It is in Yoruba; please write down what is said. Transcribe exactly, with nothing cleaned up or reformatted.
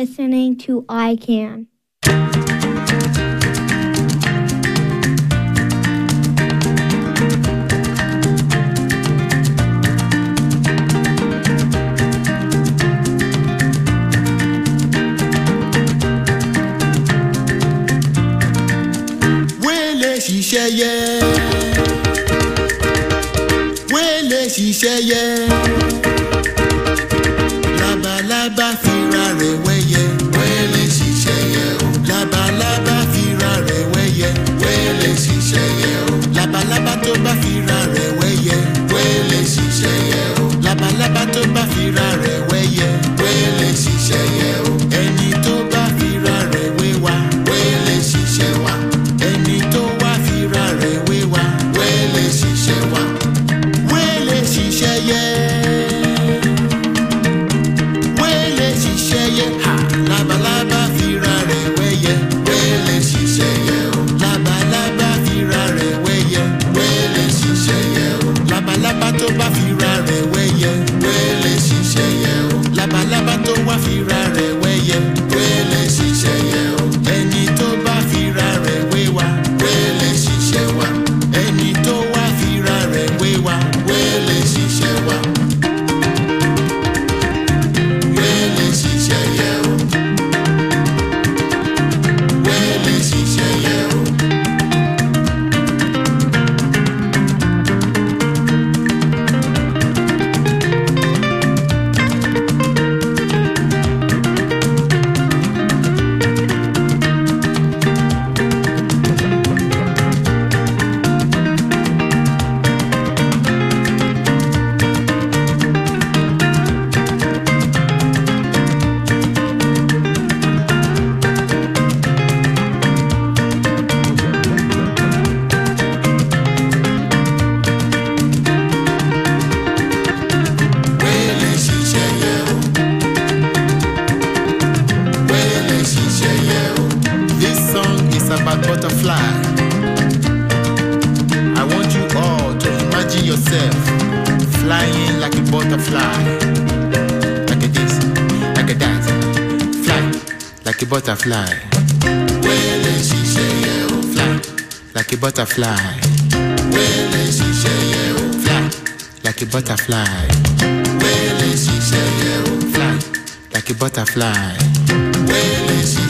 listening to I Can. Ṣiṣẹ́ yẹ wẹ́lẹ̀ ṣiṣẹ́ yẹ labalábá fira rẹ̀ wẹ́yẹ wẹ́lẹ̀ ṣiṣẹ́ yẹ o labalábá fira rẹ̀ wẹ́yẹ wẹ́lẹ̀ ṣiṣẹ́ yẹ o labalábá tó bá fira rẹ̀ wẹ́yẹ wẹ́lẹ̀ ṣiṣẹ́ yẹ o labalábá tó bá fira rẹ̀ wẹ́yẹ wẹ́lẹ̀ ṣiṣẹ́ yẹ o ẹni tó bá fira rẹ̀ wẹ́wà wẹ́lẹ̀ ṣiṣẹ́ wà ẹni tó wá fira rẹ̀ wéwà wẹ́lẹ̀ ṣiṣẹ́ wà wẹ́lẹ̀ ṣiṣẹ́ yẹ wẹ́lẹ̀ ṣiṣẹ́ yẹ ha labalábá fira rẹ̀ wẹ́yẹ wẹ́lẹ̀ ṣiṣẹ́ yẹ o labalábá fira rẹ̀ wẹ́yẹ wẹ́lẹ̀ ṣiṣẹ́ yẹ o labalábá tó bá fira rẹ̀ wẹ́yẹ wẹ́lẹ̀ ṣiṣẹ́ yẹ o labalábá tó wá fira rẹ̀ wẹ́yẹ wẹ́lẹ̀ ṣiṣẹ́ yẹ o ẹni tó bá fira rẹ̀ wéwà wẹ́lẹ̀ ṣiṣẹ́ wà ẹni tó wá fira rẹ̀ wéwà wẹ́lẹ̀ ṣiṣẹ́ wà wẹ́lẹ̀ ṣiṣẹ́ yẹ o wẹ́lẹ̀ ṣiṣẹ́ yẹ o. About butterfly. I want you all to imagine yourself flying like a butterfly. Like a this, like a that. Fly like a butterfly. Wẹ́lẹ̀ ṣiṣẹ́ yẹ o. Fly like a butterfly. Wẹ́lẹ̀ ṣiṣẹ́ yẹ o. Fly like a butterfly. Wẹ́lẹ̀ ṣiṣẹ́ yẹ o. Fly like a butterfly. Wẹ́lẹ̀ ṣiṣẹ́